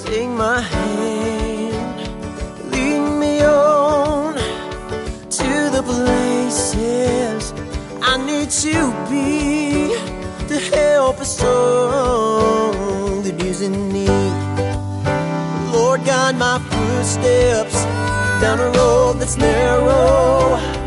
Take my hand, lead me on to the places I need to be, to help a soul that is in need. Lord, guide my footsteps down a road that's narrow.